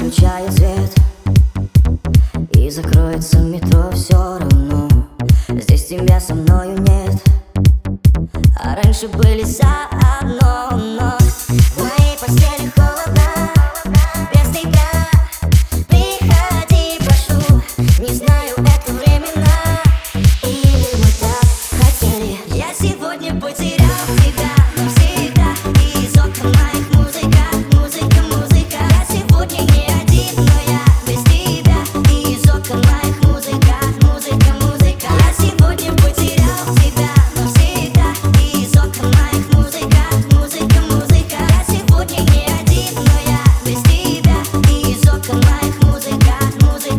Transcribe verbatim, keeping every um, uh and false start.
выключая свет, и закроется метро, все равно здесь тебя со мною нет. А раньше были заодно, но